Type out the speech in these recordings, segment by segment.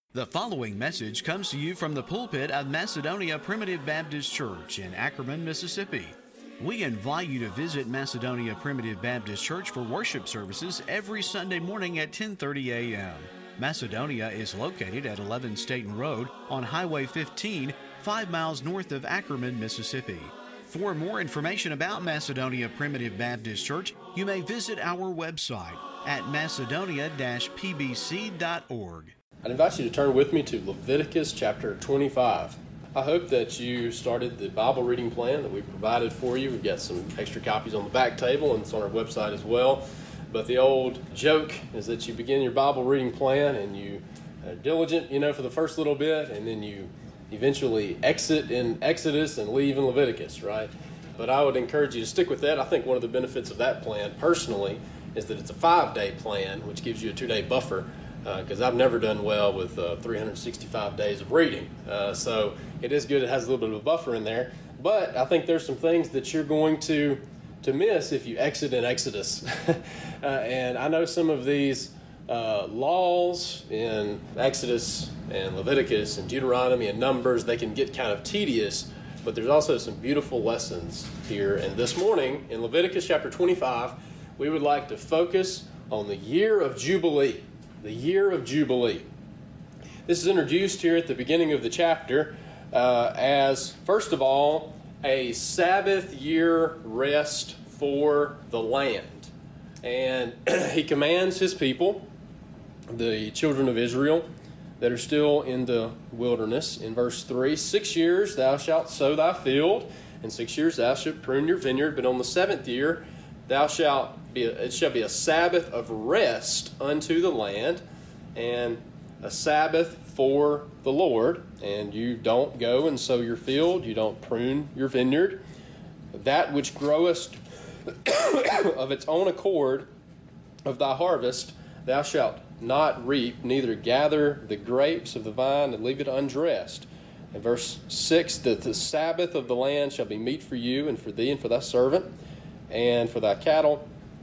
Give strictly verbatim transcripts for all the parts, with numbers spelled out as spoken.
The following message comes to you from the pulpit of Macedonia Primitive Baptist Church in Ackerman, Mississippi. We invite you to visit Macedonia Primitive Baptist Church for worship services every Sunday morning at ten thirty a.m. Macedonia is located at eleven Staten Road on Highway fifteen, five miles north of Ackerman, Mississippi. For more information about Macedonia Primitive Baptist Church, you may visit our website at macedonia dash p b c dot org. I'd invite you to turn with me to Leviticus chapter twenty-five. I hope that you started the Bible reading plan that we provided for you. We've got some extra copies on the back table, and it's on our website as well. But the old joke is that you begin your Bible reading plan and you are diligent, you know, for the first little bit, and then you eventually exit in Exodus and leave in Leviticus, right? But I would encourage you to stick with that. I think one of the benefits of that plan, personally, is that it's a five-day plan, which gives you a two-day buffer. Because uh, I've never done well with uh, three hundred sixty-five days of reading. Uh, so it is good. It has a little bit of a buffer in there. But I think there's some things that you're going to to miss if you exit in Exodus. uh, and I know some of these uh, laws in Exodus and Leviticus and Deuteronomy and Numbers, they can get kind of tedious. But there's also some beautiful lessons here. And this morning in Leviticus chapter twenty-five, we would like to focus on the year of Jubilee. The year of Jubilee. This is introduced here at the beginning of the chapter uh, as, first of all, a Sabbath year rest for the land. And he commands his people, the children of Israel, that are still in the wilderness, in verse three, six years thou shalt sow thy field, and six years thou shalt prune your vineyard, but on the seventh year thou shalt be a, it shall be a Sabbath of rest unto the land, and a Sabbath for the Lord. And you don't go and sow your field, you don't prune your vineyard. That which groweth of its own accord of thy harvest, thou shalt not reap, neither gather the grapes of the vine and leave it undressed. And verse six, that the Sabbath of the land shall be meat for you and for thee and for thy servant, and for thy cattle,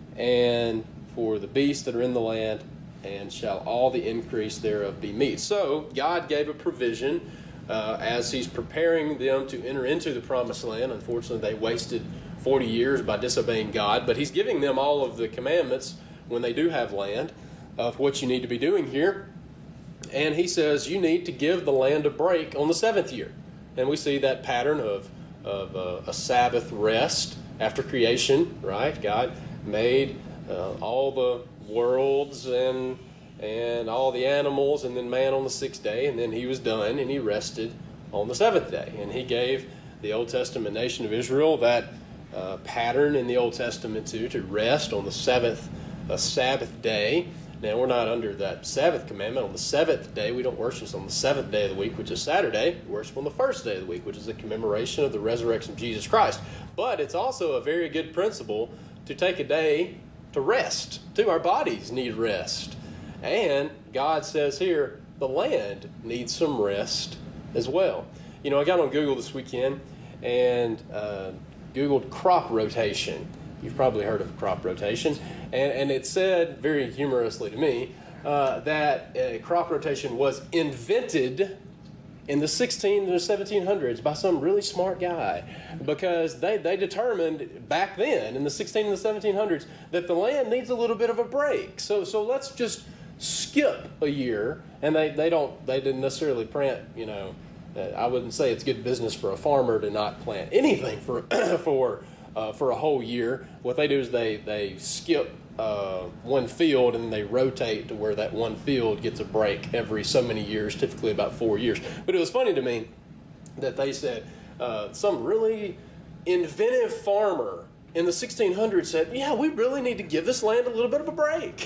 and for the beasts that are in the land, and shall all the increase thereof be meat. So God gave a provision uh, as he's preparing them to enter into the promised land. Unfortunately, they wasted forty years by disobeying God, but he's giving them all of the commandments when they do have land of what you need to be doing here. And he says you need to give the land a break on the seventh year. And we see that pattern of, of uh, a Sabbath rest after creation, right? God made uh, all the worlds and and all the animals, and then man on the sixth day, and then he was done, and he rested on the seventh day. And he gave the Old Testament nation of Israel that uh, pattern in the Old Testament too, to rest on the seventh, a Sabbath day. Now, we're not under that Sabbath commandment. On the seventh day, we don't worship on the seventh day of the week, which is Saturday. We worship on the first day of the week, which is the commemoration of the resurrection of Jesus Christ. But it's also a very good principle to take a day to rest, too. Our bodies need rest. And God says here, the land needs some rest as well. You know, I got on Google this weekend and uh, Googled crop rotation. You've probably heard of crop rotation. And, and it said, very humorously to me, uh, that uh, crop rotation was invented in the sixteen or seventeen hundreds by some really smart guy, because they, they determined back then in the sixteen and the seventeen hundreds that the land needs a little bit of a break. So so let's just skip a year, and they, they don't they didn't necessarily plant, you know, uh, I wouldn't say it's good business for a farmer to not plant anything for for uh, for a whole year. What they do is they they skip Uh, one field, and they rotate to where that one field gets a break every so many years, typically about four years. But it was funny to me that they said uh, some really inventive farmer in the sixteen hundreds said, yeah, we really need to give this land a little bit of a break.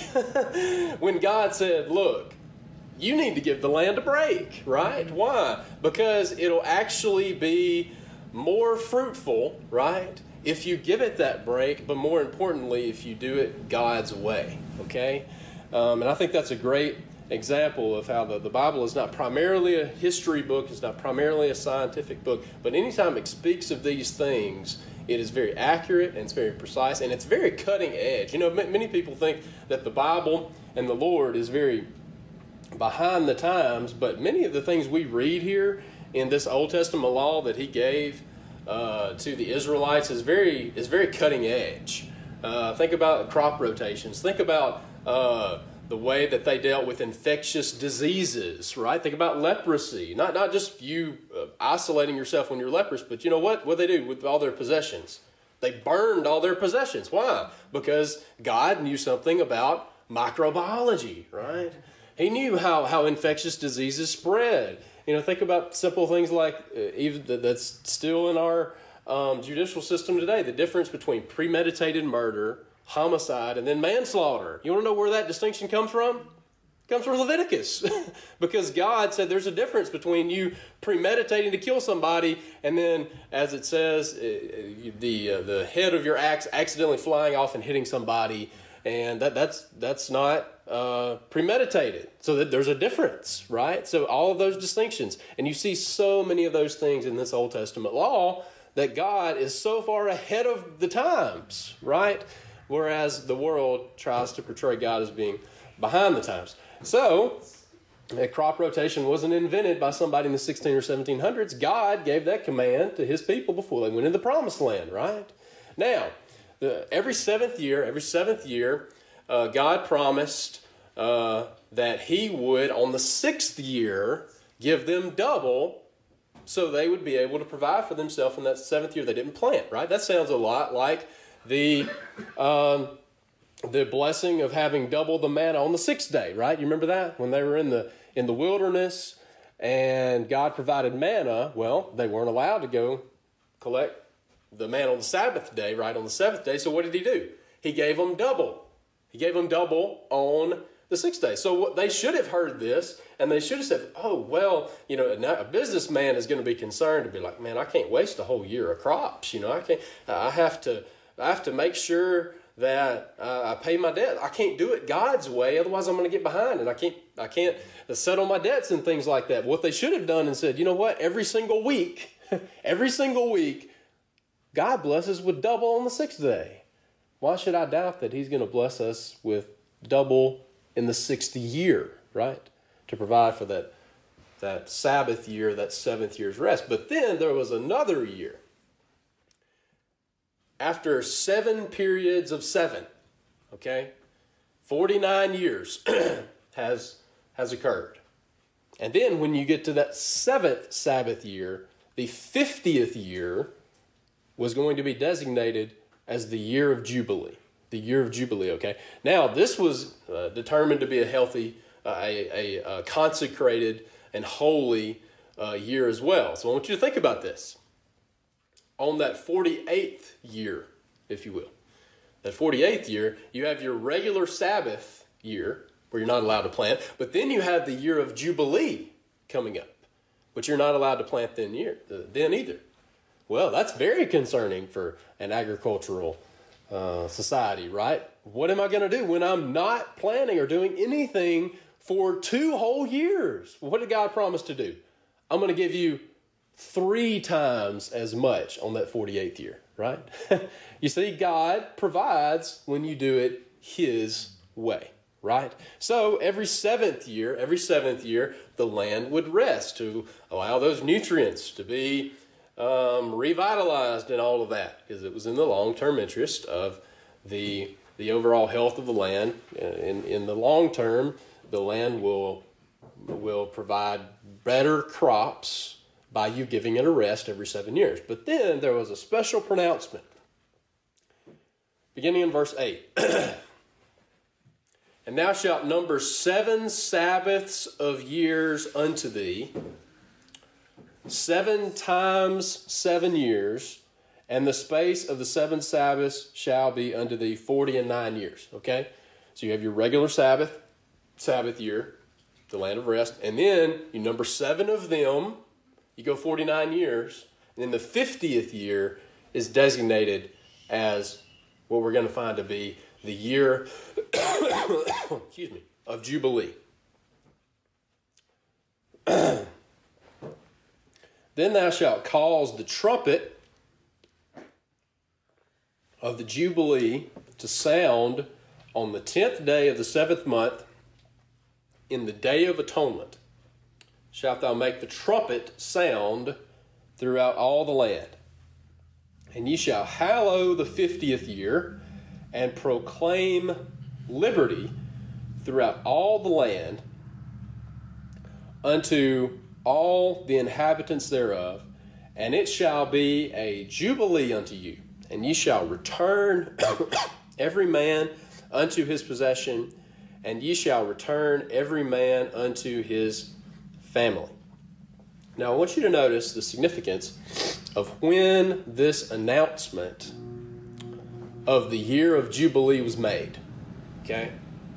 When God said, look, you need to give the land a break, right? Why? Because it'll actually be more fruitful, right, if you give it that break, but more importantly, if you do it God's way, okay? Um, and I think that's a great example of how the, the Bible is not primarily a history book, it's not primarily a scientific book, but anytime it speaks of these things, it is very accurate, and it's very precise, and it's very cutting edge. You know, many people think that the Bible and the Lord is very behind the times, but many of the things we read here in this Old Testament law that he gave uh, to the Israelites is very is very cutting edge. Uh, think about crop rotations. Think about uh, the way that they dealt with infectious diseases, right? Think about leprosy. Not not just you uh, isolating yourself when you're leprous, but you know what? What they do with all their possessions? They burned all their possessions. Why? Because God knew something about microbiology, right? He knew how, how infectious diseases spread. You know, think about simple things like, uh, even that's still in our um, judicial system today, the difference between premeditated murder, homicide, and then manslaughter. You want to know where that distinction comes from? It comes from Leviticus. Because God said there's a difference between you premeditating to kill somebody and then, as it says, uh, the uh, the head of your axe accidentally flying off and hitting somebody. And that, that's that's not uh, premeditated. So that there's a difference, right? So all of those distinctions. And you see so many of those things in this Old Testament law that God is so far ahead of the times, right? Whereas the world tries to portray God as being behind the times. So a crop rotation wasn't invented by somebody in the sixteen or seventeen hundreds. God gave that command to his people before they went into the promised land, right? Now, The, every seventh year, every seventh year, uh, God promised uh, that he would, on the sixth year, give them double so they would be able to provide for themselves in that seventh year they didn't plant, right? That sounds a lot like the um, the blessing of having double the manna on the sixth day, right? You remember that? When they were in the in the wilderness and God provided manna, well, they weren't allowed to go collect the man on the Sabbath day, right, on the seventh day. So what did he do? He gave them double. He gave them double on the sixth day. So what, they should have heard this, and they should have said, oh, well, you know, a businessman is going to be concerned to be like, man, I can't waste a whole year of crops. You know, I can't, I have to, I have to make sure that uh, I pay my debt. I can't do it God's way. Otherwise I'm going to get behind, and I can't, I can't settle my debts and things like that. What they should have done and said, you know what, every single week, every single week, God blesses with double on the sixth day. Why should I doubt that he's going to bless us with double in the sixth year, right? To provide for that, that Sabbath year, that seventh year's rest. But then there was another year. After seven periods of seven, okay, forty-nine years has, has occurred. And then when you get to that seventh Sabbath year, the fiftieth year was going to be designated as the year of Jubilee. The year of Jubilee, okay? Now, this was uh, determined to be a healthy, uh, a, a, a consecrated and holy uh, year as well. So I want you to think about this. On that forty-eighth year, if you will, that forty-eighth year, you have your regular Sabbath year, where you're not allowed to plant, but then you have the year of Jubilee coming up, but you're not allowed to plant then, year, uh, then either. Well, that's very concerning for an agricultural uh, society, right? What am I going to do when I'm not planting or doing anything for two whole years? What did God promise to do? I'm going to give you three times as much on that forty-eighth year, right? You see, God provides when you do it his way, right? So every seventh year, every seventh year, the land would rest to allow those nutrients to be Um, revitalized and all of that, because it was in the long-term interest of the the overall health of the land. In in the long term, the land will will provide better crops by you giving it a rest every seven years. But then there was a special pronouncement, beginning in verse eight. And thou shalt number seven Sabbaths of years unto thee, seven times seven years, and the space of the seven Sabbaths shall be unto thee forty and nine years. Okay? So you have your regular Sabbath, Sabbath year, the land of rest, and then you number seven of them, you go forty-nine years, and then the fiftieth year is designated as what we're going to find to be the year excuse me, of Jubilee. Then thou shalt cause the trumpet of the Jubilee to sound on the tenth day of the seventh month, in the day of atonement shalt thou make the trumpet sound throughout all the land. And ye shall hallow the fiftieth year, and proclaim liberty throughout all the land unto all the inhabitants thereof. And it shall be a jubilee unto you, and ye shall return every man unto his possession, and ye shall return every man unto his family. Now I want you to notice the significance of when this announcement of the year of Jubilee was made. Okay?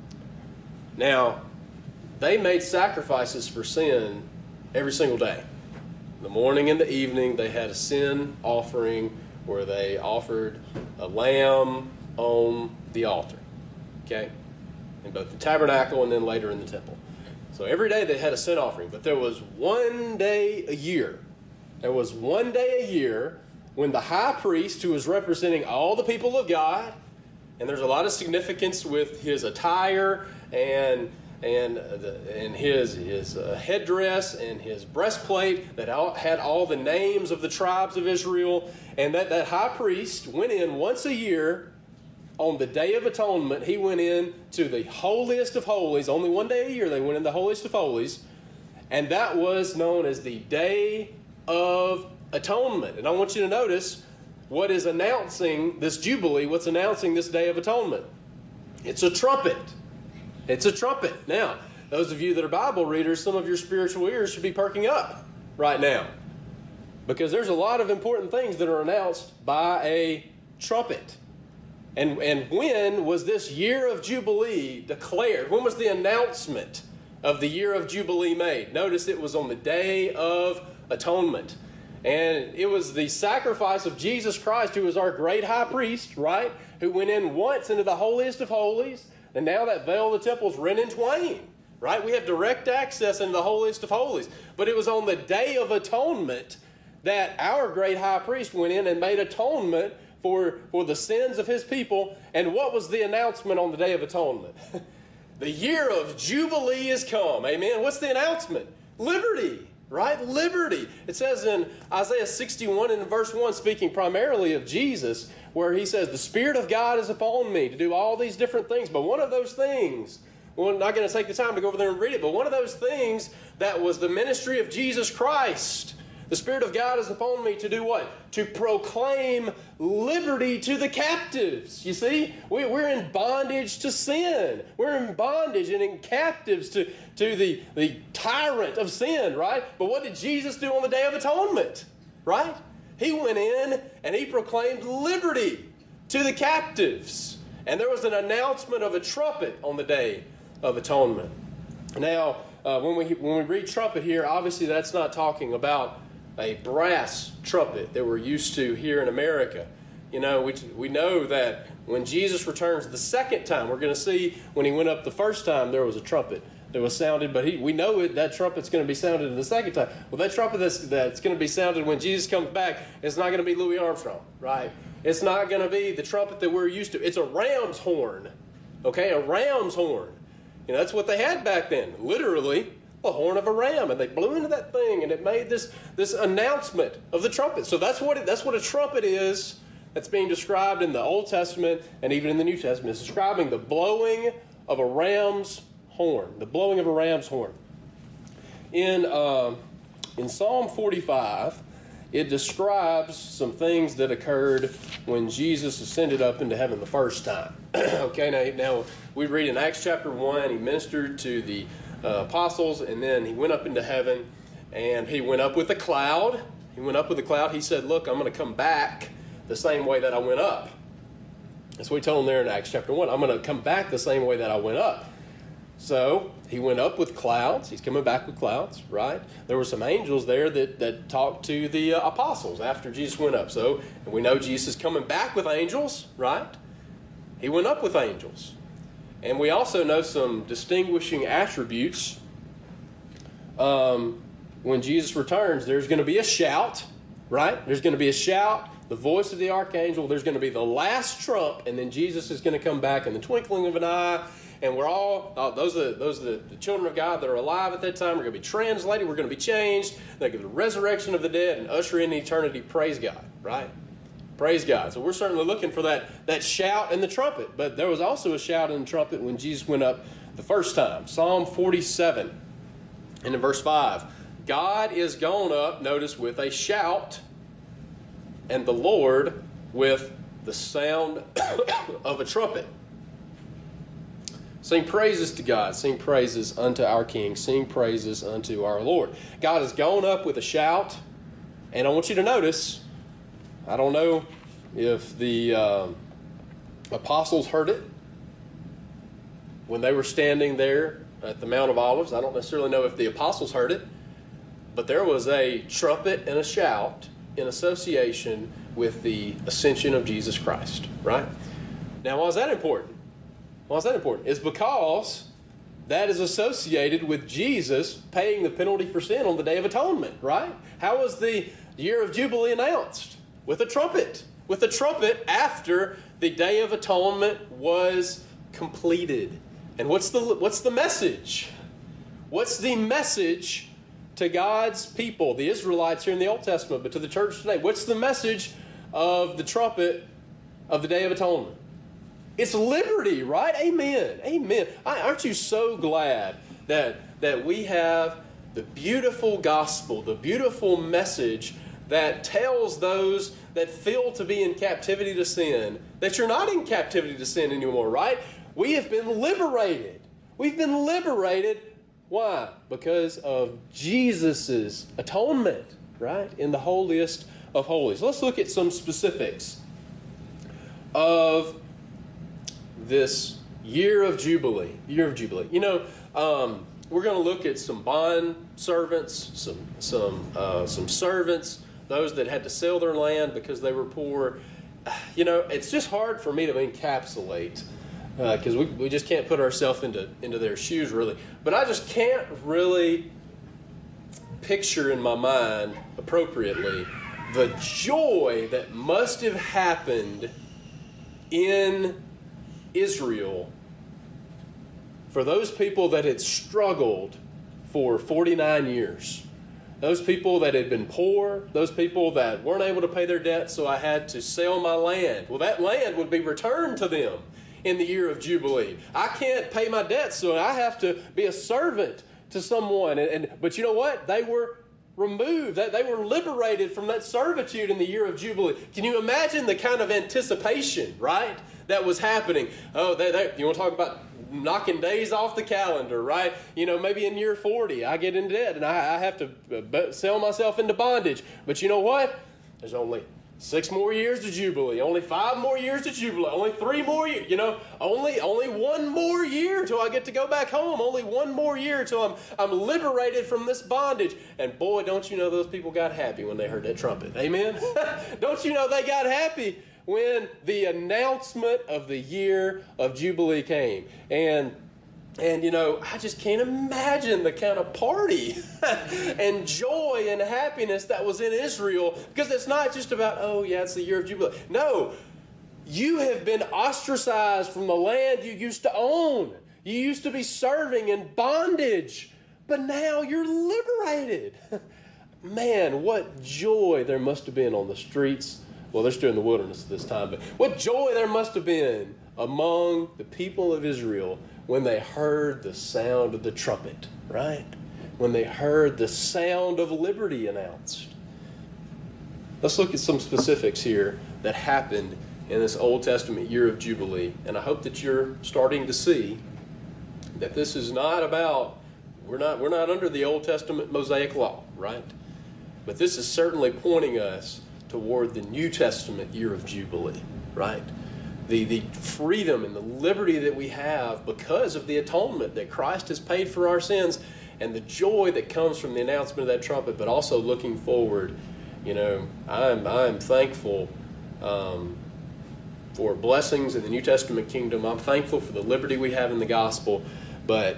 Now, they made sacrifices for sin every single day. The morning and the evening, they had a sin offering where they offered a lamb on the altar. Okay? In both the tabernacle and then later in the temple. So every day they had a sin offering, but there was one day a year. There was one day a year when the high priest, who was representing all the people of God, and there's a lot of significance with his attire and and the, and his his uh, headdress and his breastplate that all, had all the names of the tribes of Israel, and that that high priest went in once a year. On the Day of Atonement, he went in to the holiest of holies. Only one day a year they went in the holiest of holies. And that was known as the Day of Atonement. And I want you to notice what is announcing this Jubilee, what's announcing this Day of Atonement. It's a trumpet. It's a trumpet. Now, those of you that are Bible readers, some of your spiritual ears should be perking up right now. Because there's a lot of important things that are announced by a trumpet. And, and when was this year of Jubilee declared? When was the announcement of the year of Jubilee made? Notice it was on the Day of Atonement. And it was the sacrifice of Jesus Christ, who was our great high priest, right? Who went in once into the holiest of holies. And now that veil of the temple is rent in twain, right? We have direct access into the holiest of holies. But it was on the Day of Atonement that our great high priest went in and made atonement For, for the sins of his people. And what was the announcement on the Day of Atonement? The year of Jubilee is come. Amen. What's the announcement? Liberty, right? Liberty. It says in Isaiah sixty-one and verse one, speaking primarily of Jesus, where he says, the Spirit of God is upon me to do all these different things. But one of those things, well, I'm not going to take the time to go over there and read it, but one of those things that was the ministry of Jesus Christ. The Spirit of God is upon me to do what? To proclaim liberty to the captives. You see, we, we're in bondage to sin. We're in bondage and in captives to, to the, the tyrant of sin, right? But what did Jesus do on the Day of Atonement, right? He went in and he proclaimed liberty to the captives. And there was an announcement of a trumpet on the Day of Atonement. Now, uh, when we when we read trumpet here, obviously that's not talking about a brass trumpet that we're used to here in America. You know, we we know that when Jesus returns the second time, we're going to see when he went up the first time, there was a trumpet that was sounded, but he, we know it, that trumpet's going to be sounded the second time. Well, that trumpet that's, that's going to be sounded when Jesus comes back, it's not going to be Louis Armstrong, right? It's not going to be the trumpet that we're used to. It's a ram's horn, okay, a ram's horn. You know, that's what they had back then, literally. The horn of a ram, and they blew into that thing, and it made this this announcement of the trumpet. So that's what it, that's what a trumpet is. That's being described in the Old Testament and even in the New Testament. It's describing the blowing of a ram's horn. The blowing of a ram's horn. In uh, in Psalm forty-five, it describes some things that occurred when Jesus ascended up into heaven the first time. Okay, now now we read in Acts chapter one, he ministered to the Uh, apostles, and then he went up into heaven, and he went up with a cloud. He went up with a cloud. He said, look, I'm going to come back the same way that I went up. That's what he told them there in Acts chapter one. I'm going to come back the same way that I went up. So he went up with clouds. He's coming back with clouds, right? There were some angels there that, that talked to the uh, apostles after Jesus went up. So and we know Jesus is coming back with angels, right? He went up with angels. And we also know some distinguishing attributes. Um, when Jesus returns, there's going to be a shout, right? There's going to be a shout, the voice of the archangel. There's going to be the last trump, and then Jesus is going to come back in the twinkling of an eye, And we're all, uh, those are, those are the, the children of God that are alive at that time. We're going to be translated. We're going to be changed. They're going to the resurrection of the dead and usher in eternity. Praise God, right? Praise God. So we're certainly looking for that, that shout and the trumpet. But there was also a shout and the trumpet when Jesus went up the first time. Psalm forty-seven, and in verse five, God is gone up, notice, with a shout, and the Lord with the sound of a trumpet. Sing praises to God. Sing praises unto our King. Sing praises unto our Lord. God has gone up with a shout, and I want you to notice, I don't know if the uh, apostles heard it when they were standing there at the Mount of Olives. I don't necessarily know if the apostles heard it, but there was a trumpet and a shout in association with the ascension of Jesus Christ, right? Now, why is that important? Why is that important? It's because that is associated with Jesus paying the penalty for sin on the Day of Atonement, right? How was the year of Jubilee announced? With a trumpet. With a trumpet after the Day of Atonement was completed. And what's the what's the message? What's the message to God's people, the Israelites here in the Old Testament, but to the church today? What's the message of the trumpet of the Day of Atonement? It's liberty, right? Amen. Amen. Aren't you so glad that, that we have the beautiful gospel, the beautiful message that tells those that feel to be in captivity to sin, that you're not in captivity to sin anymore, right? We have been liberated. We've been liberated. Why? Because of Jesus' atonement, right? In the holiest of holies. Let's look at some specifics of this year of Jubilee. Year of Jubilee. You know, um, we're going to look at some bond servants, some some uh, some servants, those that had to sell their land because they were poor. You know, it's just hard for me to encapsulate because uh, we, we just can't put ourselves into, into their shoes, really. But I just can't really picture in my mind appropriately the joy that must have happened in Israel for those people that had struggled for forty-nine years. Those people that had been poor, those people that weren't able to pay their debts, so I had to sell my land. Well, that land would be returned to them in the year of Jubilee. I can't pay my debts, so I have to be a servant to someone. And, and but you know what? They were removed. They, they were liberated from that servitude in the year of Jubilee. Can you imagine the kind of anticipation, right, that was happening? Oh, they, they, you want to talk about knocking days off the calendar, right? You know, maybe in year forty, I get in debt and I, I have to sell myself into bondage. But you know what? There's only six more years to Jubilee, only five more years to Jubilee, only three more years, you know, only only one more year until I get to go back home, only one more year until I'm I'm liberated from this bondage. And boy, don't you know those people got happy when they heard that trumpet. Amen? Don't you know they got happy when the announcement of the year of Jubilee came? And And, you know, I just can't imagine the kind of party and joy and happiness that was in Israel, because it's not just about, oh, yeah, it's the year of Jubilee. No, you have been ostracized from the land you used to own. You used to be serving in bondage, but now you're liberated. Man, what joy there must have been on the streets. Well, they're still in the wilderness at this time, but what joy there must have been among the people of Israel when they heard the sound of the trumpet, right? When they heard the sound of liberty announced. Let's look at some specifics here that happened in this Old Testament year of Jubilee. And I hope that you're starting to see that this is not about, we're not, we're not under the Old Testament Mosaic law, right? But this is certainly pointing us toward the New Testament year of Jubilee, right? The, the freedom and the liberty that we have because of the atonement that Christ has paid for our sins, and the joy that comes from the announcement of that trumpet, but also looking forward. You know, I'm, I'm thankful um, for blessings in the New Testament kingdom. I'm thankful for the liberty we have in the gospel, but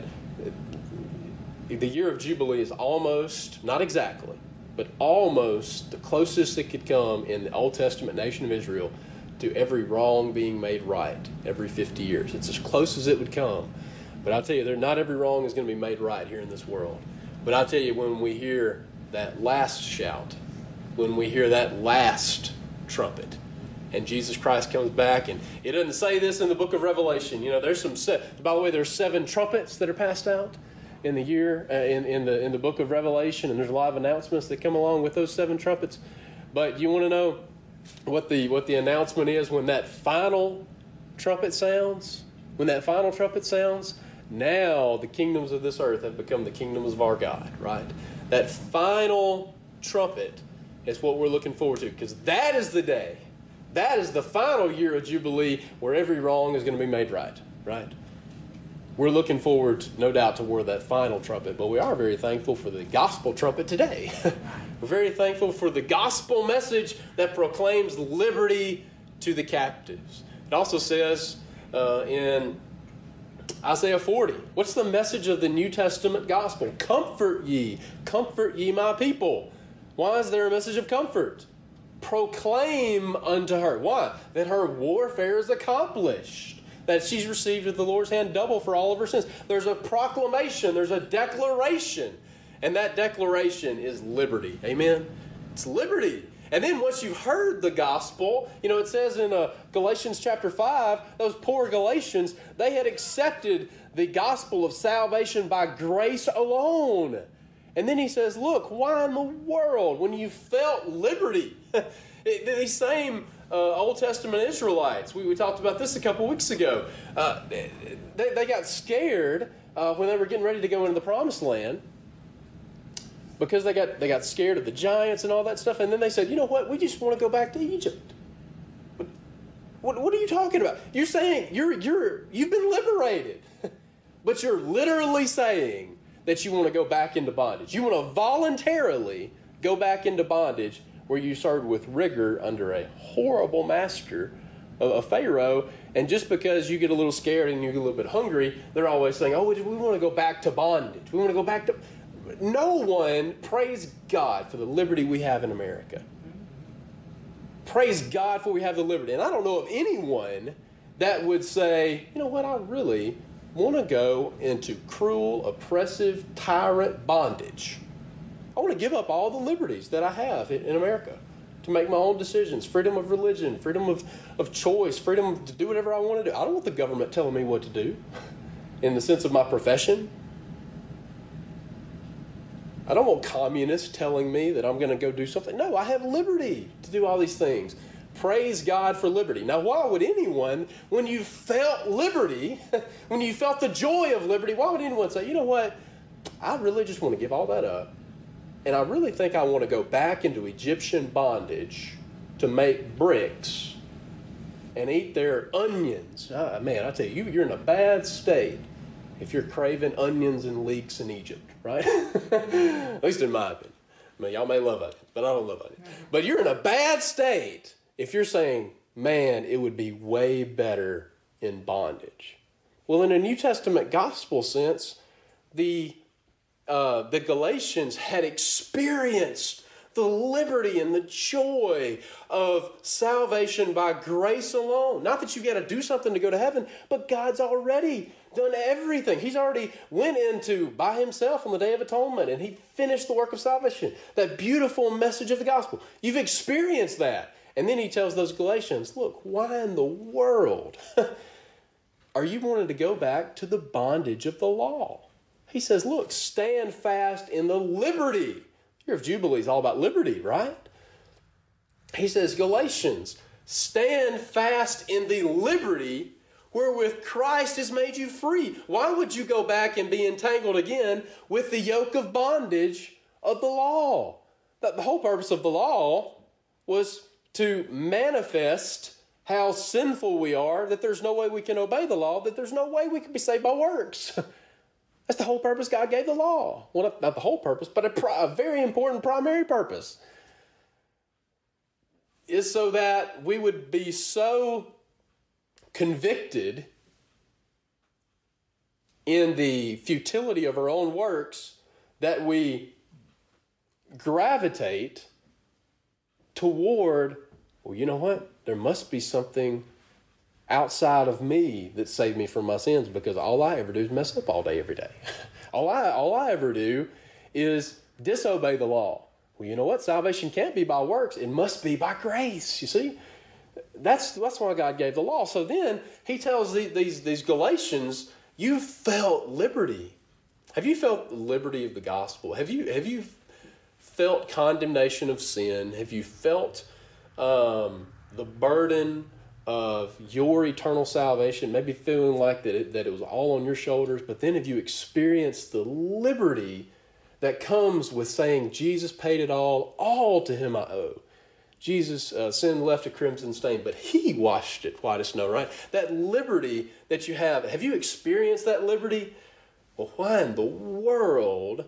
the year of Jubilee is almost, not exactly, but almost the closest it could come in the Old Testament nation of Israel to every wrong being made right every fifty years. It's as close as it would come. But I'll tell you, there, not every wrong is going to be made right here in this world. But I'll tell you, when we hear that last shout, when we hear that last trumpet, and Jesus Christ comes back, and it doesn't say this in the book of Revelation. You know, there's some, se- by the way, there's seven trumpets that are passed out in the year, uh, in, in the in the book of Revelation, and there's a lot of announcements that come along with those seven trumpets. But you want to know what the what the announcement is when that final trumpet sounds? When that final trumpet sounds, now the kingdoms of this earth have become the kingdoms of our God, right? That final trumpet is what we're looking forward to, because that is the day, that is the final year of Jubilee where every wrong is going to be made right, right? We're looking forward, no doubt, toward that final trumpet, but we are very thankful for the gospel trumpet today. We're very thankful for the gospel message that proclaims liberty to the captives. It also says uh, in Isaiah forty, what's the message of the New Testament gospel? Comfort ye, comfort ye my people. Why is there a message of comfort? Proclaim unto her. Why? That her warfare is accomplished. That she's received at the Lord's hand double for all of her sins. There's a proclamation. There's a declaration. And that declaration is liberty. Amen? It's liberty. And then once you've heard the gospel, you know, it says in uh, Galatians chapter five, those poor Galatians, they had accepted the gospel of salvation by grace alone. And then he says, look, why in the world, when you felt liberty, these same uh, Old Testament Israelites, we, we talked about this a couple weeks ago, uh, they, they got scared uh, when they were getting ready to go into the Promised Land, because they got they got scared of the giants and all that stuff. And then they said, you know what, we just want to go back to Egypt. What, what, what are you talking about? You're saying you're you're you've been liberated, but you're literally saying that you want to go back into bondage. You want to voluntarily go back into bondage where you served with rigor under a horrible master, a, a Pharaoh. And just because you get a little scared and you get a little bit hungry, they're always saying, oh, we, we want to go back to bondage. We want to go back to... No one, praise God for the liberty we have in America. Praise God for we have the liberty. And I don't know of anyone that would say, you know what, I really want to go into cruel, oppressive, tyrant bondage. I want to give up all the liberties that I have in, in America to make my own decisions, freedom of religion, freedom of, of choice, freedom to do whatever I want to do. I don't want the government telling me what to do in the sense of my profession. I don't want communists telling me that I'm going to go do something. No, I have liberty to do all these things. Praise God for liberty. Now, why would anyone, when you felt liberty, when you felt the joy of liberty, why would anyone say, you know what, I really just want to give all that up, and I really think I want to go back into Egyptian bondage to make bricks and eat their onions. Ah, man, I tell you, you're in a bad state if you're craving onions and leeks in Egypt, right? At least in my opinion. I mean, y'all may love onions, but I don't love onions. But you're in a bad state if you're saying, man, it would be way better in bondage. Well, in a New Testament gospel sense, the uh, the Galatians had experienced the liberty and the joy of salvation by grace alone. Not that you've got to do something to go to heaven, but God's already done everything. He's already went into by himself on the Day of Atonement, and he finished the work of salvation. That beautiful message of the gospel. You've experienced that. And then he tells those Galatians, look, why in the world are you wanting to go back to the bondage of the law? He says, look, stand fast in the liberty. Year of Jubilee is all about liberty, right? He says, Galatians, stand fast in the liberty wherewith Christ has made you free. Why would you go back and be entangled again with the yoke of bondage of the law? That the whole purpose of the law was to manifest how sinful we are, that there's no way we can obey the law, that there's no way we can be saved by works. That's the whole purpose God gave the law. Well, not the whole purpose, but a, pri- a very important primary purpose is so that we would be so convicted in the futility of our own works that we gravitate toward, well, you know what? There must be something outside of me that saved me from my sins, because all I ever do is mess up all day, every day. all I all I ever do is disobey the law. Well, you know what? Salvation can't be by works. It must be by grace, you see? That's that's why God gave the law. So then he tells the, these, these Galatians, you felt liberty. Have you felt the liberty of the gospel? Have you have you felt condemnation of sin? Have you felt um, the burden of your eternal salvation, maybe feeling like that it, that it was all on your shoulders, but then have you experienced the liberty that comes with saying, Jesus paid it all, all to him I owe. Jesus, uh, sin left a crimson stain, but he washed it white as snow, right? That liberty that you have, have you experienced that liberty? Well, why in the world,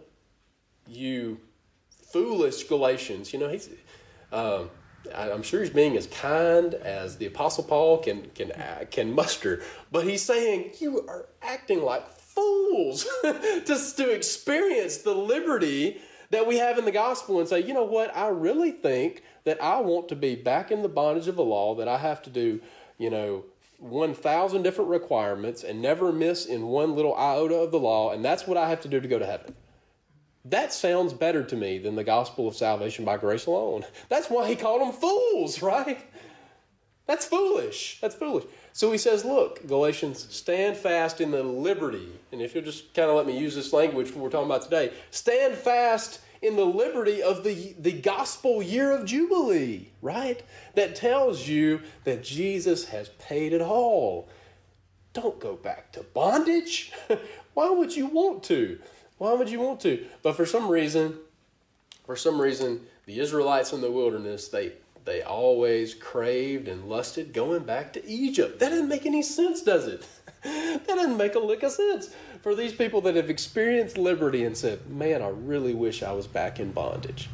you foolish Galatians, you know, he's, um, I'm sure he's being as kind as the Apostle Paul can, can, can muster, but he's saying, you are acting like fools just to experience the liberty that we have in the gospel and say, you know what, I really think that I want to be back in the bondage of the law, that I have to do, you know, one thousand different requirements and never miss in one little iota of the law, and that's what I have to do to go to heaven. That sounds better to me than the gospel of salvation by grace alone. That's why he called them fools, right? That's foolish. That's foolish. So he says, look, Galatians, stand fast in the liberty. And if you'll just kind of let me use this language we're talking about today, stand fast in the liberty of the, the gospel year of Jubilee, right? That tells you that Jesus has paid it all. Don't go back to bondage. Why would you want to? Why would you want to? But for some reason, for some reason, the Israelites in the wilderness, they they always craved and lusted going back to Egypt. That doesn't make any sense, does it? That doesn't make a lick of sense. For these people that have experienced liberty and said, man, I really wish I was back in bondage.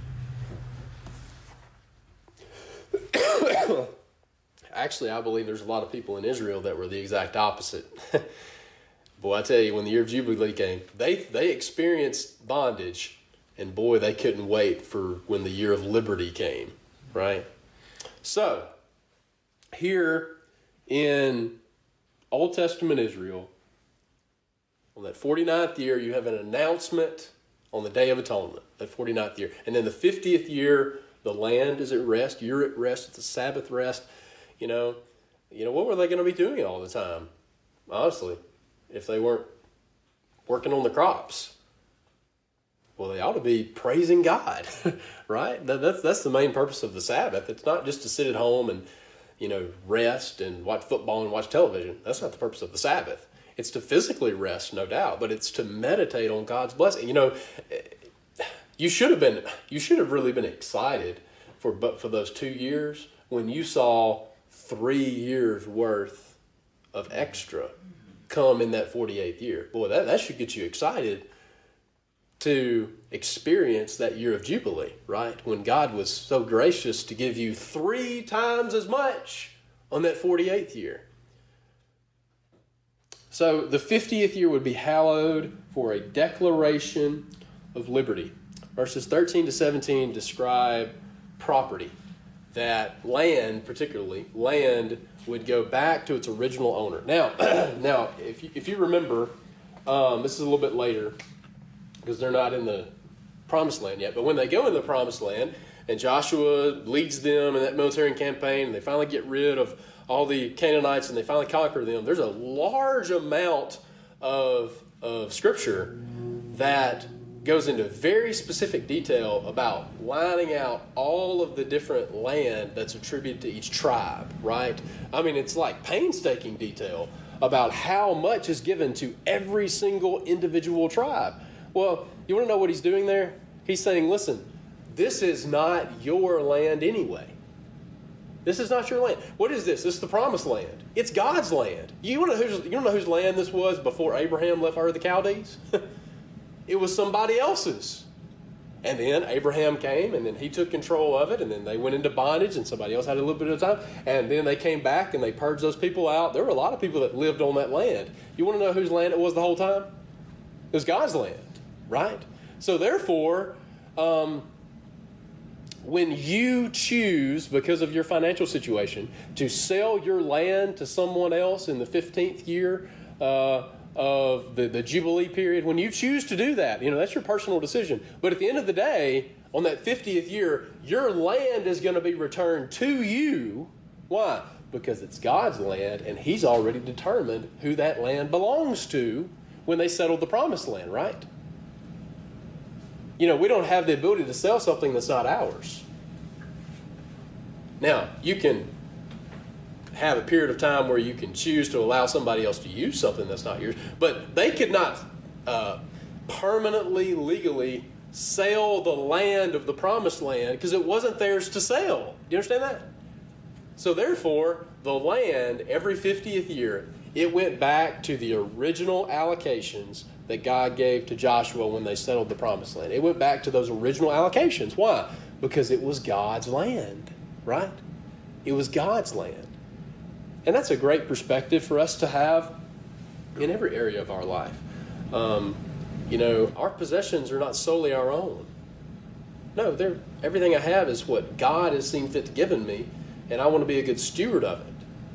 Actually, I believe there's a lot of people in Israel that were the exact opposite. Boy, I tell you, when the year of Jubilee came, they they experienced bondage, and boy, they couldn't wait for when the year of liberty came, right? So, here in Old Testament Israel, on that forty-ninth year, you have an announcement on the Day of Atonement, that forty-ninth year. And then the fiftieth year, the land is at rest, you're at rest, it's a Sabbath rest. You know, you know, what were they going to be doing all the time? Honestly, if they weren't working on the crops. Well, they ought to be praising God, right? That, that's that's the main purpose of the Sabbath. It's not just to sit at home and, you know, rest and watch football and watch television. That's not the purpose of the Sabbath. It's to physically rest, no doubt, but it's to meditate on God's blessing. You know, you should have been, you should have really been excited for, but for those two years when you saw three years worth of extra come in that forty-eighth year. Boy, that, that should get you excited to experience that year of Jubilee, right? When God was so gracious to give you three times as much on that forty-eighth year. So the fiftieth year would be hallowed for a declaration of liberty. Verses thirteen to seventeen describe property. That land, particularly, land would go back to its original owner. Now, now if you, if you remember, um, this is a little bit later, because they're not in the promised land yet. But when they go in the promised land, and Joshua leads them in that military campaign, and they finally get rid of all the Canaanites, and they finally conquer them, there's a large amount of, of scripture that goes into very specific detail about lining out all of the different land that's attributed to each tribe, right? I mean, it's like painstaking detail about how much is given to every single individual tribe. Well, you want to know what he's doing there? He's saying, listen, this is not your land anyway. This is not your land. What is this? This is the promised land. It's God's land. You want to know whose, you want to know whose land this was before Abraham left Ur of the Chaldees? It was somebody else's. And then Abraham came, and then he took control of it, and then they went into bondage, and somebody else had a little bit of time. And then they came back, and they purged those people out. There were a lot of people that lived on that land. You want to know whose land it was the whole time? It was God's land, right? So therefore, um, when you choose, because of your financial situation, to sell your land to someone else in the fifteenth year uh, of the, the Jubilee period, when you choose to do that, you know, that's your personal decision. But at the end of the day, on that fiftieth year, your land is going to be returned to you. Why? Because it's God's land, and He's already determined who that land belongs to when they settled the promised land, right? You know, we don't have the ability to sell something that's not ours. Now, you can have a period of time where you can choose to allow somebody else to use something that's not yours, but they could not uh, permanently, legally sell the land of the promised land because it wasn't theirs to sell. Do you understand that? So therefore, the land, every fiftieth year, it went back to the original allocations that God gave to Joshua when they settled the promised land. It went back to those original allocations. Why? Because it was God's land, right? It was God's land. And that's a great perspective for us to have in every area of our life. Um, you know, our possessions are not solely our own. No, they're, everything I have is what God has seen fit to give me, and I want to be a good steward of it.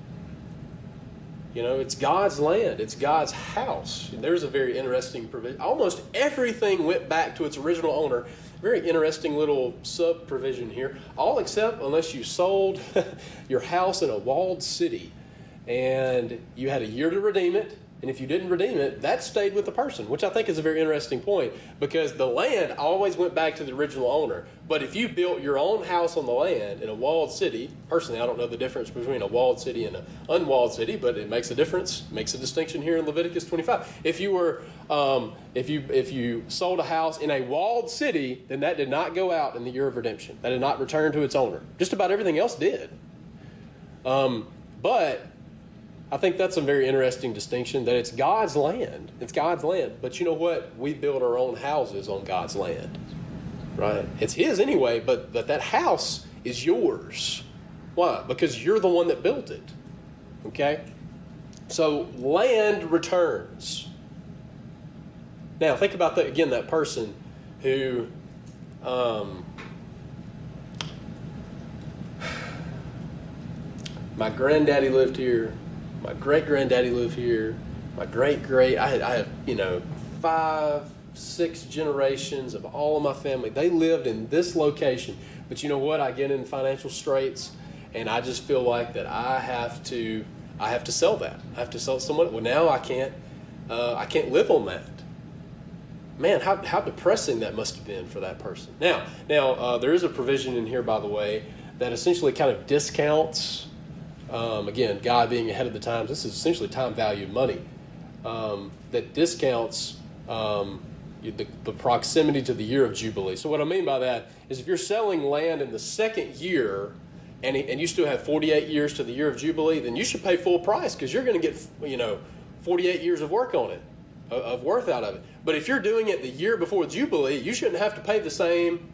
You know, it's God's land. It's God's house. And there's a very interesting provision. Almost everything went back to its original owner. Very interesting little sub-provision here. All except unless you sold your house in a walled city and you had a year to redeem it. And if you didn't redeem it, that stayed with the person, which I think is a very interesting point because the land always went back to the original owner. But if you built your own house on the land in a walled city, personally, I don't know the difference between a walled city and an unwalled city, but it makes a difference, makes a distinction here in Leviticus twenty-five. If you were, um, if you if you sold a house in a walled city, then that did not go out in the year of redemption. That did not return to its owner. Just about everything else did. Um, but I think that's a very interesting distinction, that it's God's land. It's God's land. But you know what? We build our own houses on God's land, right? It's His anyway, but, but that house is yours. Why? Because you're the one that built it, okay? So land returns. Now, think about that again, that person who... Um, my granddaddy lived here. My great-granddaddy lived here. My great-great, I had, I have, you know, five, six generations of all of my family. They lived in this location. But you know what? I get in financial straits, and I just feel like that I have to, I have to sell that. I have to sell it to someone. Well, now I can't, uh, I can't live on that. Man, how how depressing that must have been for that person. Now, now uh, there is a provision in here, by the way, that essentially kind of discounts. Um, again, God being ahead of the times, this is essentially time value of money, um, that discounts um, the, the proximity to the year of Jubilee. So what I mean by that is if you're selling land in the second year and, and you still have forty-eight years to the year of Jubilee, then you should pay full price because you're going to get, you know, forty-eight years of work on it, of, of worth out of it. But if you're doing it the year before Jubilee, you shouldn't have to pay the same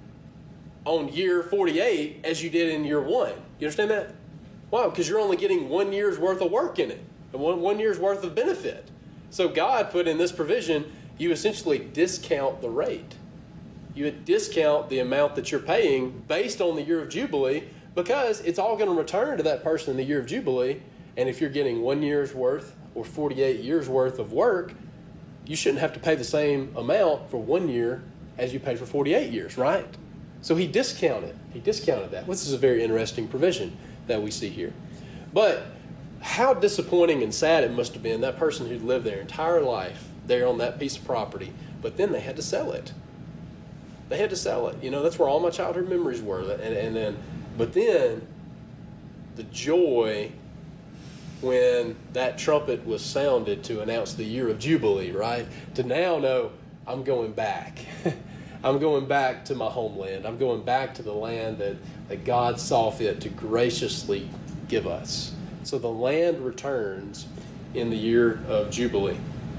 on year forty-eight as you did in year one. You understand that? Why? Because you're only getting one year's worth of work in it, and one, one year's worth of benefit. So God put in this provision, you essentially discount the rate. You would discount the amount that you're paying based on the year of Jubilee because it's all going to return to that person in the year of Jubilee. And if you're getting one year's worth or forty-eight years worth of work, you shouldn't have to pay the same amount for one year as you pay for forty-eight years, right? So he discounted. He discounted that. This is a very interesting provision that we see here. But how disappointing and sad it must have been, that person who'd lived their entire life there on that piece of property, but then they had to sell it. They had to sell it. You know, that's where all my childhood memories were. And, and then, but then the joy when that trumpet was sounded to announce the year of Jubilee, right? To now know I'm going back. I'm going back to my homeland. I'm going back to the land that, that God saw fit to graciously give us. So the land returns in the year of Jubilee.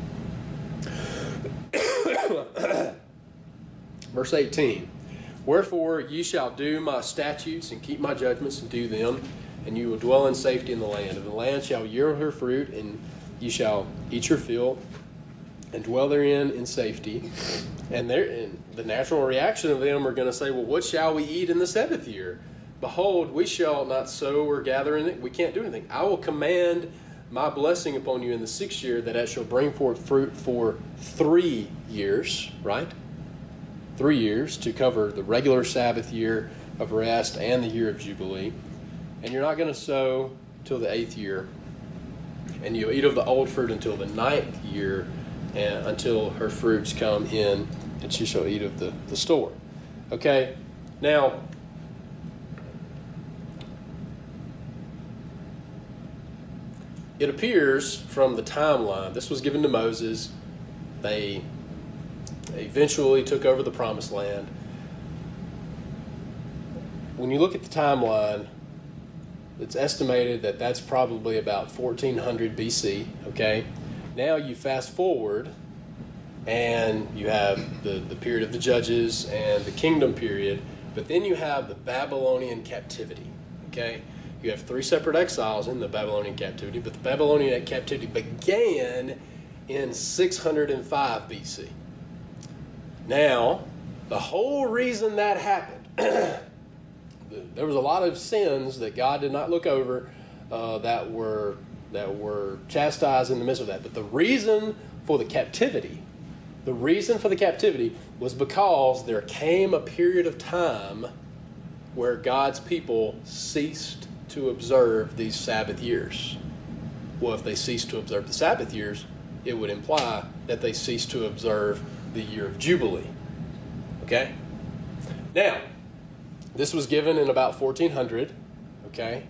Verse eighteen, wherefore ye shall do my statutes and keep my judgments and do them, and you will dwell in safety in the land. And the land shall yield her fruit, and ye shall eat your fill, and dwell therein in safety. And, and the natural reaction of them are going to say, well, what shall we eat in the seventh year? Behold, we shall not sow or gather in it. We can't do anything. I will command my blessing upon you in the sixth year, that it shall bring forth fruit for three years, right? Three years to cover the regular Sabbath year of rest and the year of Jubilee. And you're not going to sow till the eighth year. And you'll eat of the old fruit until the ninth year, and until her fruits come in, and she shall eat of the, the store. Okay? Now, it appears from the timeline, this was given to Moses. They eventually took over the Promised Land. When you look at the timeline, it's estimated that that's probably about fourteen hundred B C, okay? Now you fast forward, and you have the, the period of the Judges and the Kingdom period, but then you have the Babylonian captivity, okay? You have three separate exiles in the Babylonian captivity, but the Babylonian captivity began in six hundred five B C. Now, the whole reason that happened, there was a lot of sins that God did not look over uh, that were that were chastised in the midst of that. But the reason for the captivity, the reason for the captivity was because there came a period of time where God's people ceased to observe these Sabbath years. Well, if they ceased to observe the Sabbath years, it would imply that they ceased to observe the year of Jubilee. Okay? Now, this was given in about fourteen hundred. Okay?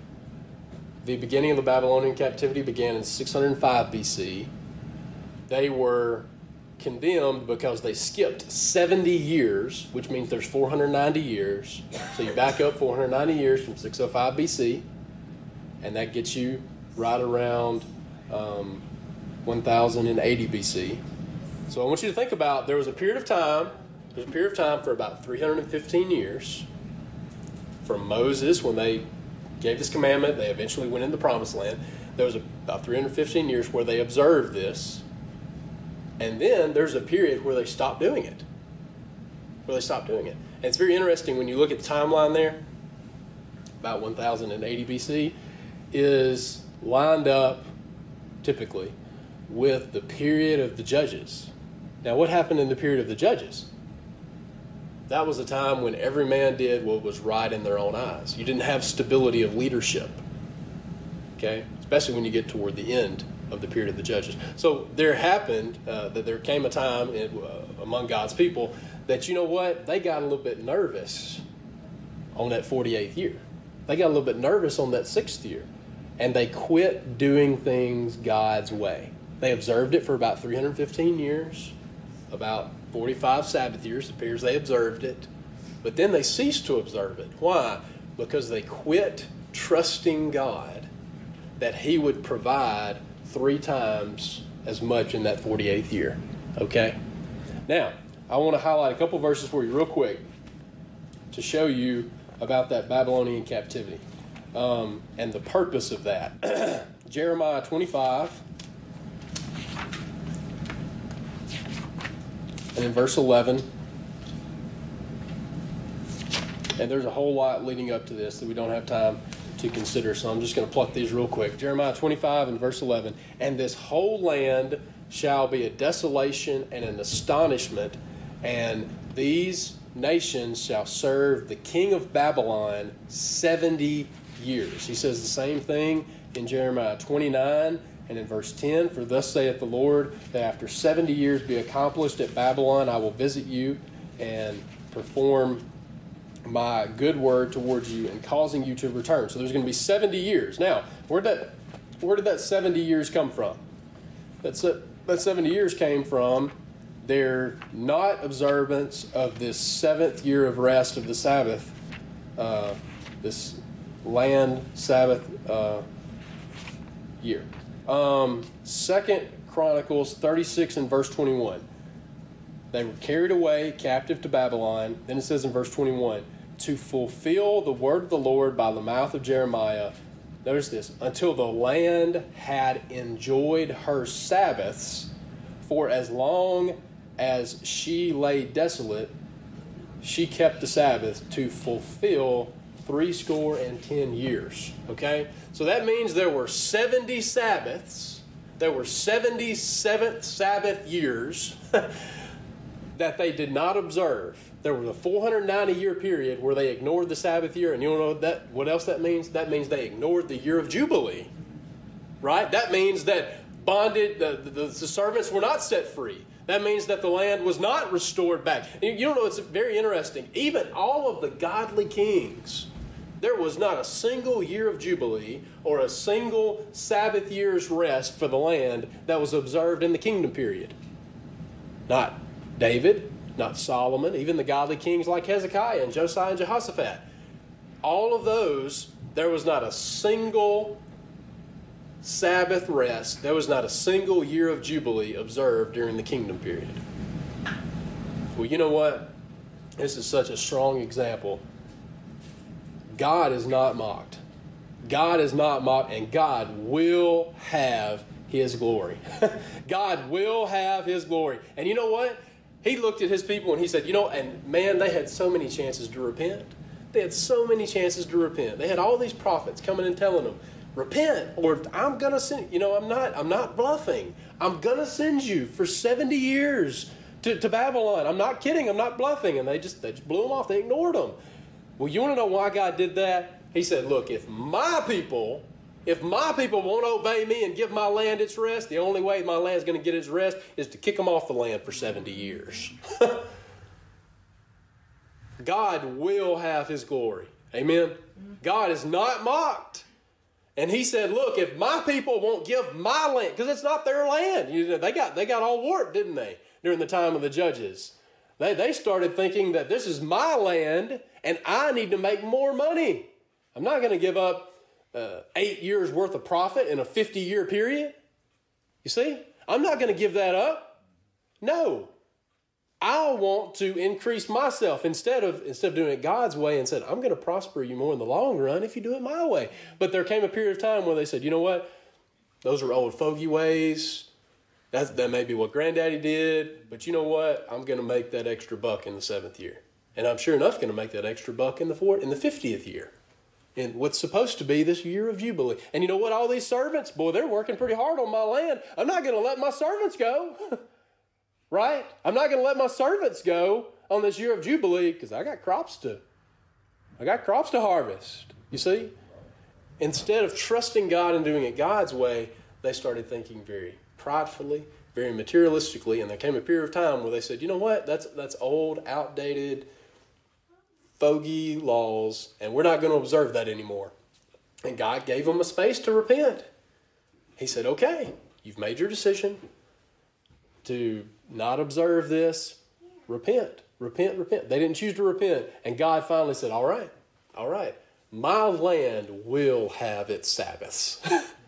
The beginning of the Babylonian captivity began in six hundred five B C. They were condemned because they skipped seventy years, which means there's four hundred ninety years. So you back up four hundred ninety years from six oh five B C, and that gets you right around um, one thousand eighty B C. So I want you to think about, there was a period of time, there's a period of time for about three hundred fifteen years from Moses, when they gave this commandment, they eventually went into the Promised Land. There was about three hundred fifteen years where they observed this. And then there's a period where they stopped doing it. Where they stopped doing it. And it's very interesting when you look at the timeline there, about one thousand eighty B C, is lined up, typically, with the period of the Judges. Now, what happened in the period of the Judges? That was a time when every man did what was right in their own eyes. You didn't have stability of leadership, okay? Especially when you get toward the end of the period of the Judges. So there happened uh, that there came a time in, uh, among God's people that, you know what, they got a little bit nervous on that forty-eighth year. They got a little bit nervous on that sixth year, and they quit doing things God's way. They observed it for about three hundred fifteen years, about forty-five Sabbath years, it appears they observed it, but then they ceased to observe it. Why? Because they quit trusting God that He would provide three times as much in that forty-eighth year. Okay? Now, I want to highlight a couple verses for you real quick to show you about that Babylonian captivity um, and the purpose of that. Jeremiah twenty-five and in verse eleven. And there's a whole lot leading up to this that we don't have time to consider, so I'm just going to pluck these real quick. Jeremiah twenty-five and verse eleven. And this whole land shall be a desolation and an astonishment, and these nations shall serve the king of Babylon seventy years. He says the same thing in Jeremiah twenty-nine and in verse ten. For thus saith the Lord, that after seventy years be accomplished at Babylon, I will visit you and perform my good word towards you and causing you to return. So there's going to be seventy years. Now, where did that, where did that seventy years come from? That's a, that seventy years came from their not observance of this seventh year of rest of the Sabbath, uh, this land Sabbath uh, year. Um, Second Chronicles thirty-six and verse twenty-one. They were carried away captive to Babylon. Then it says in verse twenty-one, to fulfill the word of the Lord by the mouth of Jeremiah. Notice this, until the land had enjoyed her Sabbaths For as long as she lay desolate, she kept the Sabbath to fulfill threescore and ten years. Okay? So that means there were seventy Sabbaths. There were seventy-seventh Sabbath years that they did not observe. There was a four hundred ninety year period where they ignored the Sabbath year. And you know what, that, what else that means? That means they ignored the year of Jubilee. Right? That means that bonded, the, the, the servants were not set free. That means that the land was not restored back. And you know, it's very interesting. Even all of the godly kings, there was not a single year of Jubilee or a single Sabbath year's rest for the land that was observed in the kingdom period. Not David, not Solomon, even the godly kings like Hezekiah and Josiah and Jehoshaphat. All of those, there was not a single Sabbath rest. There was not a single year of Jubilee observed during the kingdom period. Well, you know what? This is such a strong example. God is not mocked. God is not mocked, and God will have His glory. God will have His glory. And you know what? He looked at His people and He said, you know, and man, they had so many chances to repent. They had so many chances to repent. They had all these prophets coming and telling them, repent, or I'm gonna send. You know, I'm not. I'm not bluffing. I'm gonna send you for seventy years to, to Babylon. I'm not kidding. I'm not bluffing. And they just they just blew them off. They ignored them. Well, you want to know why God did that? He said, look, if my people, if my people won't obey me and give my land its rest, the only way my land's going to get its rest is to kick them off the land for seventy years. God will have His glory. Amen. God is not mocked. And He said, look, if my people won't give my land, because it's not their land. You know, they got they got all warped, didn't they, during the time of the judges? They, they started thinking that this is my land and I need to make more money. I'm not going to give up uh, eight years worth of profit in a fifty-year period. You see? I'm not going to give that up. No. I want to increase myself instead of instead of doing it God's way, and said, I'm going to prosper you more in the long run if you do it my way. But there came a period of time where they said, you know what? Those are old fogey ways. That's, that may be what Granddaddy did. But you know what? I'm going to make that extra buck in the seventh year. And I'm sure enough going to make that extra buck in the fourth, in the fiftieth year. In what's supposed to be this year of Jubilee. And you know what? All these servants, boy, they're working pretty hard on my land. I'm not going to let my servants go. Right? I'm not going to let my servants go on this year of Jubilee because I got crops to, I got crops to harvest. You see? Instead of trusting God and doing it God's way, they started thinking very pridefully, very materialistically, and there came a period of time where they said, you know what? That's that's old, outdated, fogey laws, and we're not going to observe that anymore. And God gave them a space to repent. He said, okay, you've made your decision to not observe this. Repent, repent, repent. They didn't choose to repent. And God finally said, all right, all right. My land will have its Sabbaths.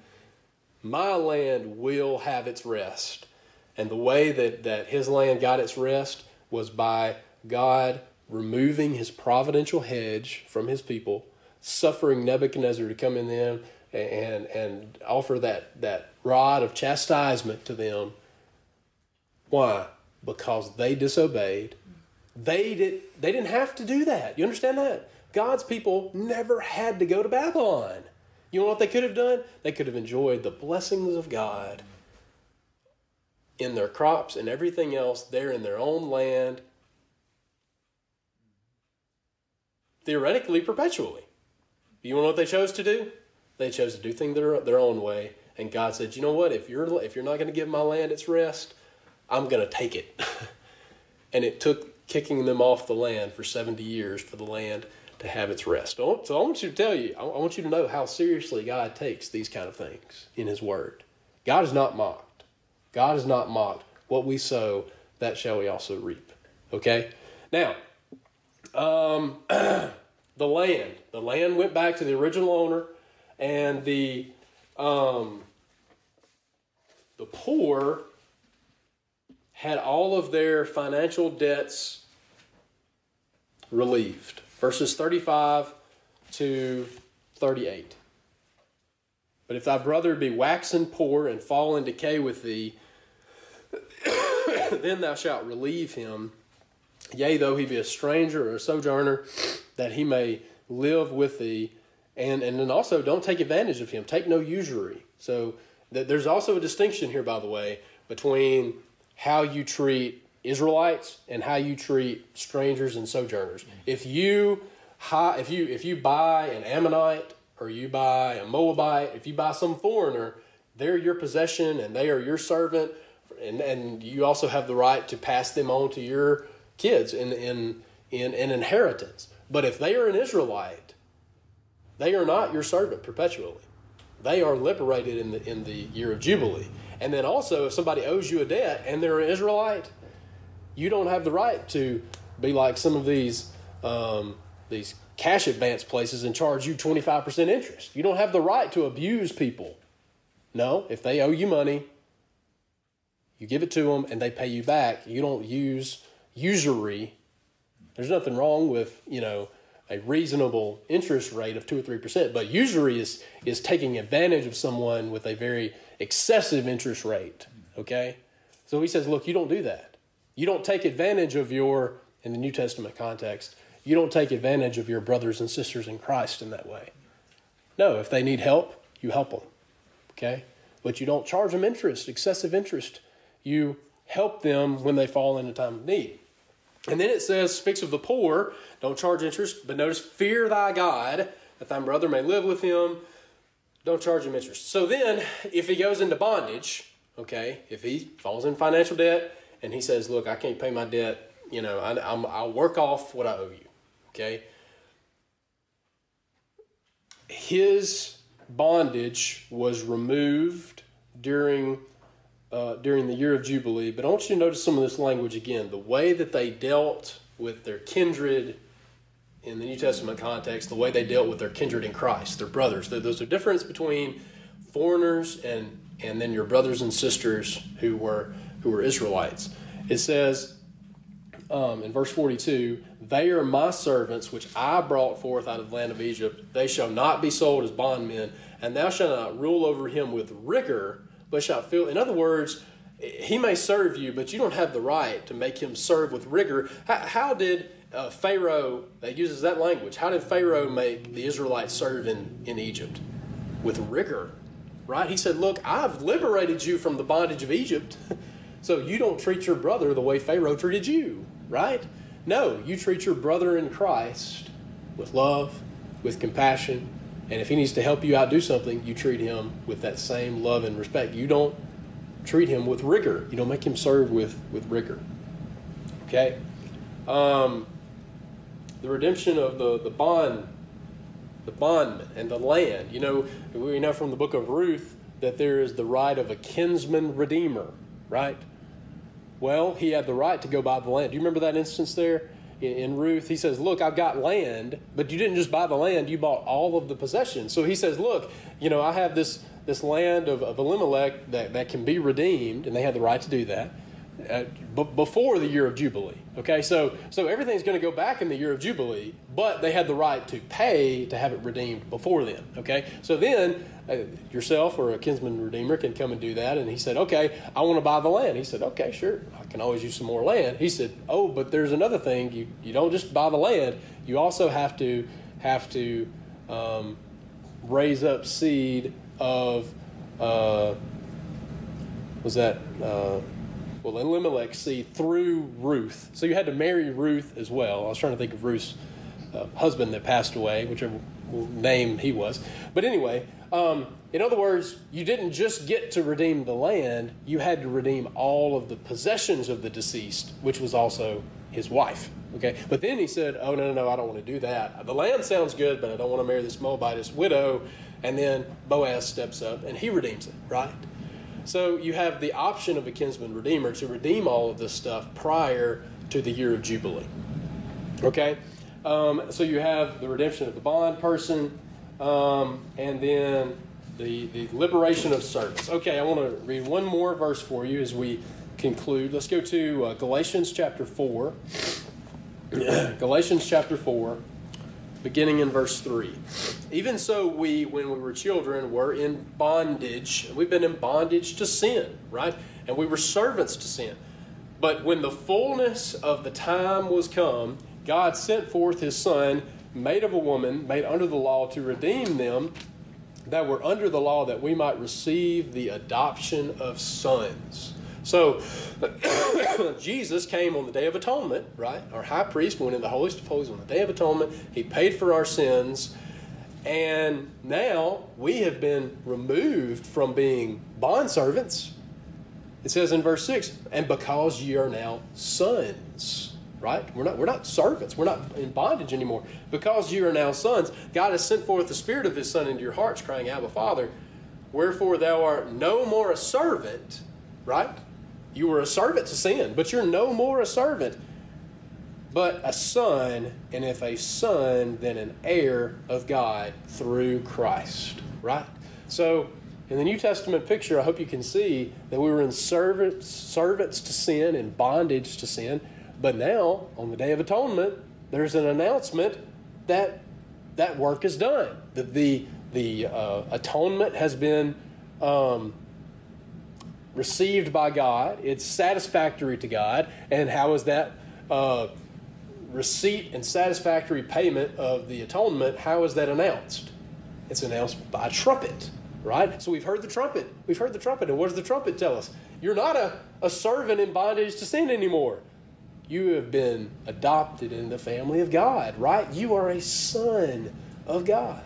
My land will have its rest. And the way that, that His land got its rest was by God removing His providential hedge from His people, suffering Nebuchadnezzar to come in them and, and offer that, that rod of chastisement to them. Why? Because they disobeyed. They, did, they didn't have to do that. You understand that? God's people never had to go to Babylon. You know what they could have done? They could have enjoyed the blessings of God in their crops and everything else there in their own land, theoretically, perpetually. You know what they chose to do? They chose to do things their, their own way. And God said, you know what? If you're, if you're not going to give my land its rest, I'm going to take it. And it took kicking them off the land for seventy years for the land to have its rest. So I want you to tell you, I want you to know how seriously God takes these kind of things in His Word. God is not mocked. God is not mocked. What we sow, that shall we also reap. Okay? Now, um, the land. The land went back to the original owner, and the um, the poor had all of their financial debts relieved. Verses thirty-five to thirty-eight. But if thy brother be waxen poor and fall in decay with thee, then thou shalt relieve him, yea, though he be a stranger or a sojourner, that he may live with thee. And, and then also, don't take advantage of him. Take no usury. So th- there's also a distinction here, by the way, between how you treat Israelites and how you treat strangers and sojourners. If you if you if you buy an Ammonite or you buy a Moabite, if you buy some foreigner, they're your possession and they are your servant, and, and you also have the right to pass them on to your kids in in in an inheritance. But if they are an Israelite, they are not your servant perpetually. They are liberated in the in the year of Jubilee. And then also, if somebody owes you a debt and they're an Israelite, you don't have the right to be like some of these um, these cash advance places and charge you twenty-five percent interest. You don't have the right to abuse people. No, if they owe you money, you give it to them and they pay you back. You don't use usury. There's nothing wrong with, you know, a reasonable interest rate of two or three percent, but usury is is taking advantage of someone with a very excessive interest rate. Okay, so he says, look, you don't do that. You don't take advantage of your, in the New Testament context, you don't take advantage of your brothers and sisters in Christ in that way. No, if they need help, you help them. Okay, but you don't charge them interest, excessive interest. You help them when they fall into time of need. And then it says, speaks of the poor, don't charge interest, but notice, fear thy God, that thy brother may live with him. Don't charge him interest. So then, if he goes into bondage, okay, if he falls in financial debt, and he says, look, I can't pay my debt, you know, I, I'm, I'll work off what I owe you, okay? His bondage was removed during Uh, during the year of Jubilee, but I want you to notice some of this language again. The way that they dealt with their kindred in the New Testament context, the way they dealt with their kindred in Christ, their brothers. There's a difference between foreigners and and then your brothers and sisters who were who were Israelites. It says um, in verse forty-two, they are my servants which I brought forth out of the land of Egypt. They shall not be sold as bondmen, and thou shalt not rule over him with rigor, but shalt feel. In other words, he may serve you, but you don't have the right to make him serve with rigor. How, how did uh, Pharaoh, that uses that language, how did Pharaoh make the Israelites serve in, in Egypt? With rigor, right? He said, look, I've liberated you from the bondage of Egypt, so you don't treat your brother the way Pharaoh treated you, right? No, you treat your brother in Christ with love, with compassion, and if he needs to help you out do something, you treat him with that same love and respect. You don't treat him with rigor. You don't make him serve with, with rigor. Okay? Um, the redemption of the, the bond, the bondman and the land. You know, we know from the book of Ruth that there is the right of a kinsman redeemer, right? Well, he had the right to go buy the land. Do you remember that instance there? In Ruth, he says, look, I've got land, but you didn't just buy the land, you bought all of the possessions. So he says, look, you know, I have this this land of, of Elimelech that, that can be redeemed, and they had the right to do that, uh, b- before the year of Jubilee. Okay, so so everything's going to go back in the year of Jubilee, but they had the right to pay to have it redeemed before then. Okay, so then uh, yourself or a kinsman redeemer can come and do that. And he said, okay, I want to buy the land. He said, okay, sure, I can always use some more land. He said, oh, but there's another thing. You you don't just buy the land. You also have to have to um, raise up seed of uh, was that. Uh, Well, Elimelech's seed through Ruth. So you had to marry Ruth as well. I was trying to think of Ruth's uh, husband that passed away, whichever name he was. But anyway, um, in other words, you didn't just get to redeem the land. You had to redeem all of the possessions of the deceased, which was also his wife. Okay, but then he said, oh, no, no, no, I don't want to do that. The land sounds good, but I don't want to marry this Moabitess widow. And then Boaz steps up and he redeems it, right? So you have the option of a kinsman redeemer to redeem all of this stuff prior to the year of Jubilee. Okay? Um, so you have the redemption of the bond person, um, and then the, the liberation of servants. Okay, I want to read one more verse for you as we conclude. Let's go to uh, Galatians chapter four. Galatians chapter four. Beginning in verse three. Even so we, when we were children, were in bondage. We've been in bondage to sin, right? And we were servants to sin. But when the fullness of the time was come, God sent forth his Son, made of a woman, made under the law, to redeem them that were under the law, that we might receive the adoption of sons. So, Jesus came on the Day of Atonement, right? Our high priest went in the holiest of holies on the Day of Atonement. He paid for our sins. And now we have been removed from being bondservants. It says in verse six, and because ye are now sons, right? We're not, we're not servants. We're not in bondage anymore. Because you are now sons, God has sent forth the Spirit of his Son into your hearts, crying, Abba, Father. Wherefore thou art no more a servant, right? You were a servant to sin, but you're no more a servant, but a son, and if a son, then an heir of God through Christ, right? So in the New Testament picture, I hope you can see that we were in servants, servants to sin, in bondage to sin. But now, on the Day of Atonement, there's an announcement that that work is done. That the the uh, atonement has been um, received by God. It's satisfactory to God. And how is that uh, receipt and satisfactory payment of the atonement, how is that announced? It's announced by a trumpet, right? So we've heard the trumpet. We've heard the trumpet. And what does the trumpet tell us? You're not a, a servant in bondage to sin anymore. You have been adopted in the family of God, right? You are a son of God.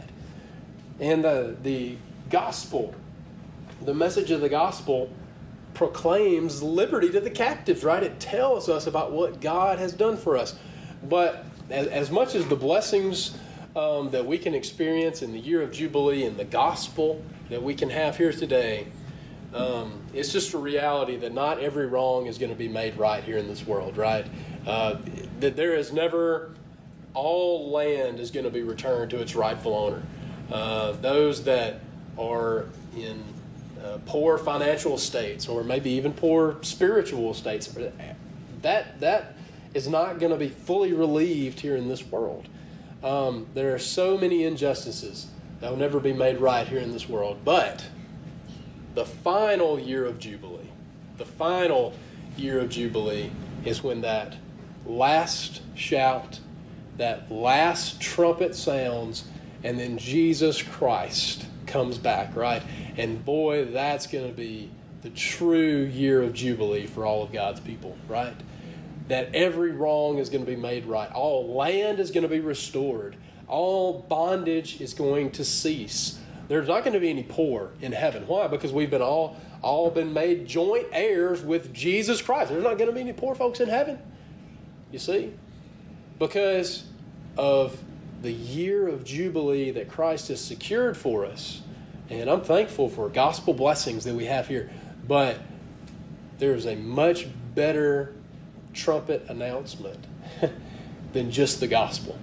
And the, the gospel, the message of the gospel proclaims liberty to the captives, right? It tells us about what God has done for us. But as, as much as the blessings um, that we can experience in the year of Jubilee and the gospel that we can have here today, um, it's just a reality that not every wrong is going to be made right here in this world, right? Uh, that there is never, all land is going to be returned to its rightful owner. Uh, those that are in uh, poor financial states, or maybe even poor spiritual states, that that is not going to be fully relieved here in this world. Um, there are so many injustices that will never be made right here in this world. But the final year of Jubilee, the final year of Jubilee is when that last shout, that last trumpet sounds, and then Jesus Christ comes back, right? And boy, that's going to be the true year of Jubilee for all of God's people, right? That every wrong is going to be made right. All land is going to be restored. All bondage is going to cease. There's not going to be any poor in heaven. Why? Because we've been all, all been made joint heirs with Jesus Christ. There's not going to be any poor folks in heaven. You see? Because of the year of Jubilee that Christ has secured for us. And I'm thankful for gospel blessings that we have here. But there's a much better trumpet announcement than just the gospel.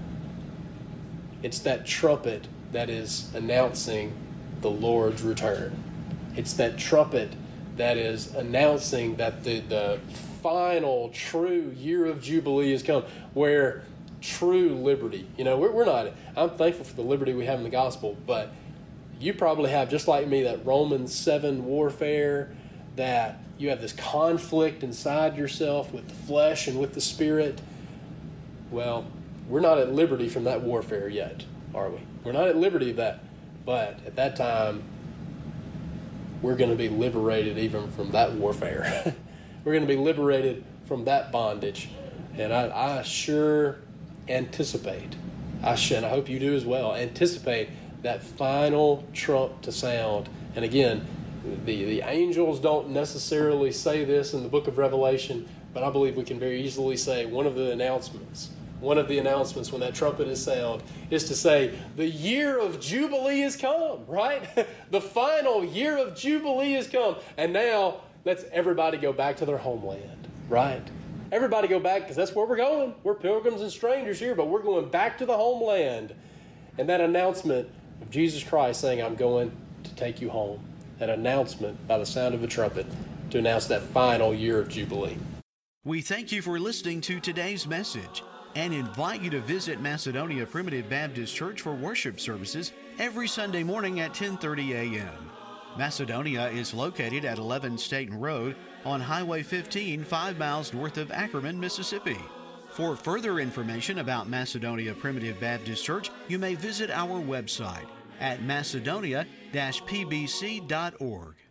It's that trumpet that is announcing the Lord's return. It's that trumpet that is announcing that the, the final true year of Jubilee has come, where true liberty, you know, we're, we're not, I'm thankful for the liberty we have in the gospel, but you probably have, just like me, that Romans seven warfare, that you have this conflict inside yourself with the flesh and with the spirit. Well, we're not at liberty from that warfare yet, are we? We're not at liberty of that. But at that time, we're going to be liberated even from that warfare. We're going to be liberated from that bondage. And I, I sure anticipate, I should, and I hope you do as well, anticipate that final trump to sound. And again, the, the angels don't necessarily say this in the book of Revelation, but I believe we can very easily say one of the announcements, one of the announcements when that trumpet is sound, is to say, the year of Jubilee has come, right? The final year of Jubilee has come. And now, let's everybody go back to their homeland, right? Everybody go back, because that's where we're going. We're pilgrims and strangers here, but we're going back to the homeland. And that announcement of Jesus Christ saying, I'm going to take you home. That announcement by the sound of a trumpet to announce that final year of Jubilee. We thank you for listening to today's message and invite you to visit Macedonia Primitive Baptist Church for worship services every Sunday morning at ten thirty a.m. Macedonia is located at eleven Staten Road on Highway fifteen, five miles north of Ackerman, Mississippi. For further information about Macedonia Primitive Baptist Church, you may visit our website at macedonia dash p b c dot org.